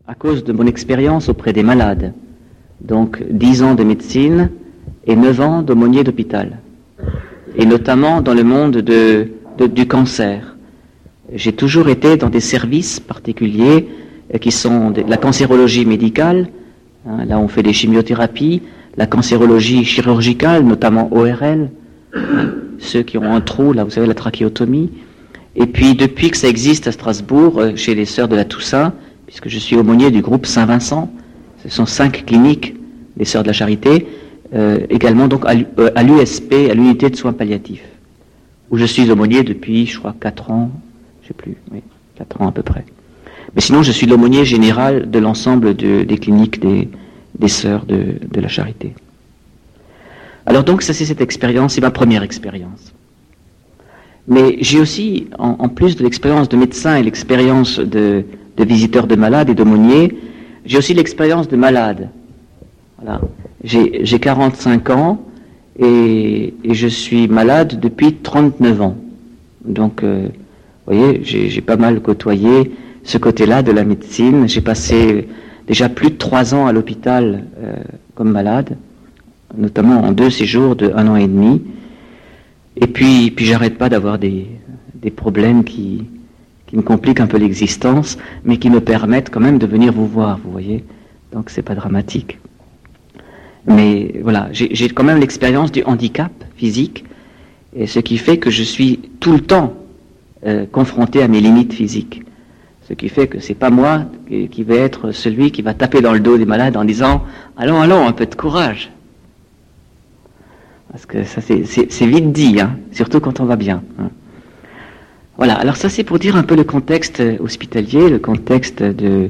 à cause de mon expérience auprès des malades. Donc 10 ans de médecine et 9 ans d'aumônier d'hôpital. Et notamment dans le monde du cancer. J'ai toujours été dans des services particuliers qui sont la cancérologie médicale, hein, là on fait des chimiothérapies, la cancérologie chirurgicale, notamment ORL, hein, ceux qui ont un trou, là vous savez la trachéotomie. Et puis depuis que ça existe à Strasbourg, chez les Sœurs de la Toussaint, puisque je suis aumônier du groupe Saint-Vincent, ce sont 5 cliniques des Sœurs de la Charité, également donc à l'USP, à l'unité de soins palliatifs, où je suis aumônier depuis, je crois, 4 ans, je sais plus, oui, 4 ans à peu près. Mais sinon, je suis l'aumônier général de l'ensemble des cliniques des Sœurs de la Charité. Alors donc, ça c'est cette expérience, c'est ma première expérience. Mais j'ai aussi, en plus de l'expérience de médecin et l'expérience de visiteur de malades et d'aumônier, j'ai aussi l'expérience de malade. Voilà. J'ai 45 ans et je suis malade depuis 39 ans. Donc, vous voyez, j'ai pas mal côtoyé ce côté-là de la médecine. J'ai passé déjà plus de 3 ans à l'hôpital comme malade, notamment en 2 séjours de 1 an et demi. Et puis j'arrête pas d'avoir des problèmes qui me compliquent un peu l'existence, mais qui me permettent quand même de venir vous voir, vous voyez. Donc c'est pas dramatique. Mais voilà, j'ai quand même l'expérience du handicap physique, et ce qui fait que je suis tout le temps confronté à mes limites physiques. Ce qui fait que c'est pas moi qui vais être celui qui va taper dans le dos des malades en disant « Allons, un peu de courage ». Parce que ça c'est vite dit, hein, surtout quand on va bien. Hein. Voilà, alors ça c'est pour dire un peu le contexte hospitalier, le contexte de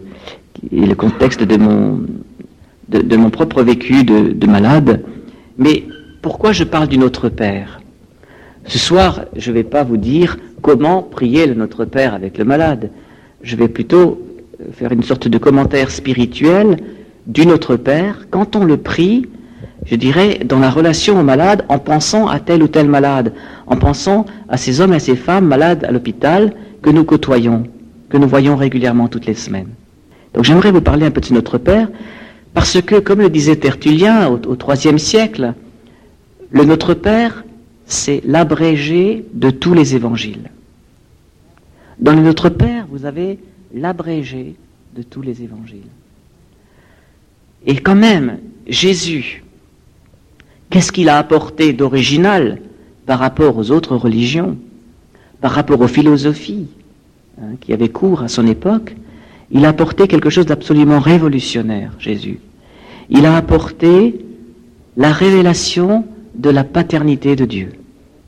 mon propre vécu de malade. Mais pourquoi je parle du Notre Père? Ce soir, je ne vais pas vous dire comment prier le Notre Père avec le malade. Je vais plutôt faire une sorte de commentaire spirituel du Notre Père quand on le prie, je dirais, dans la relation au malade, en pensant à tel ou tel malade, en pensant à ces hommes et ces femmes malades à l'hôpital que nous côtoyons, que nous voyons régulièrement toutes les semaines. Donc j'aimerais vous parler un peu de Notre Père, parce que, comme le disait Tertullien au IIIe siècle, le Notre Père, c'est l'abrégé de tous les évangiles. Dans le Notre Père, vous avez l'abrégé de tous les évangiles. Et quand même, Jésus, qu'est-ce qu'il a apporté d'original par rapport aux autres religions, par rapport aux philosophies qui avaient cours à son époque? Il a apporté quelque chose d'absolument révolutionnaire, Jésus. Il a apporté la révélation de la paternité de Dieu.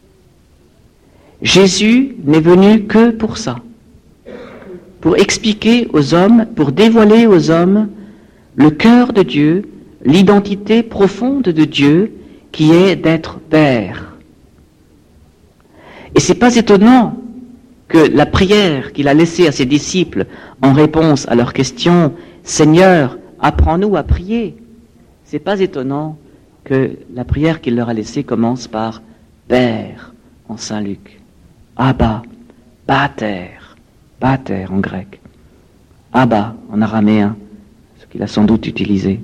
Jésus n'est venu que pour ça, pour expliquer aux hommes, pour dévoiler aux hommes le cœur de Dieu, l'identité profonde de Dieu, qui est d'être Père. Et c'est pas étonnant que la prière qu'il a laissée à ses disciples en réponse à leur question « Seigneur, apprends-nous à prier », c'est pas étonnant que la prière qu'il leur a laissée commence par « Père » en Saint Luc, « Abba »,« Pater », « Pater » en grec, « Abba » en araméen, ce qu'il a sans doute utilisé.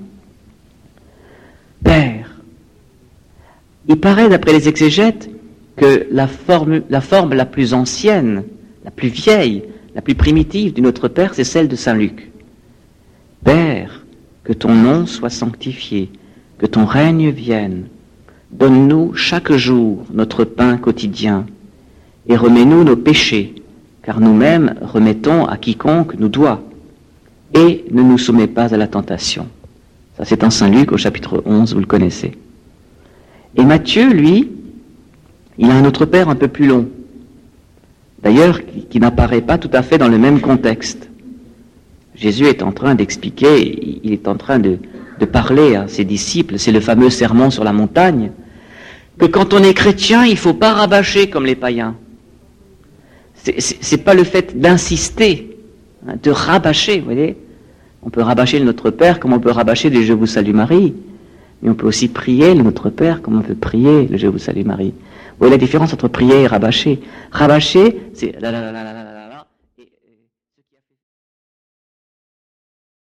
Père. Il paraît, d'après les exégètes, que la forme la plus ancienne, la plus vieille, la plus primitive du Notre Père, c'est celle de Saint Luc. Père, que ton nom soit sanctifié, que ton règne vienne. Donne-nous chaque jour notre pain quotidien et remets-nous nos péchés, car nous-mêmes remettons à quiconque nous doit. Et ne nous soumets pas à la tentation. Ça, c'est en Saint Luc au chapitre 11, vous le connaissez. Et Matthieu, lui, il a un Autre Père un peu plus long. D'ailleurs, qui n'apparaît pas tout à fait dans le même contexte. Jésus est en train d'expliquer, il est en train de parler à ses disciples, c'est le fameux sermon sur la montagne, que quand on est chrétien, il ne faut pas rabâcher comme les païens. C'est pas le fait d'insister, hein, de rabâcher, vous voyez. On peut rabâcher le Notre Père comme on peut rabâcher le Je vous salue Marie. Mais on peut aussi prier le Notre Père comme on peut prier le Je vous salue Marie. Vous voyez la différence entre prier et rabâcher. Rabâcher, c'est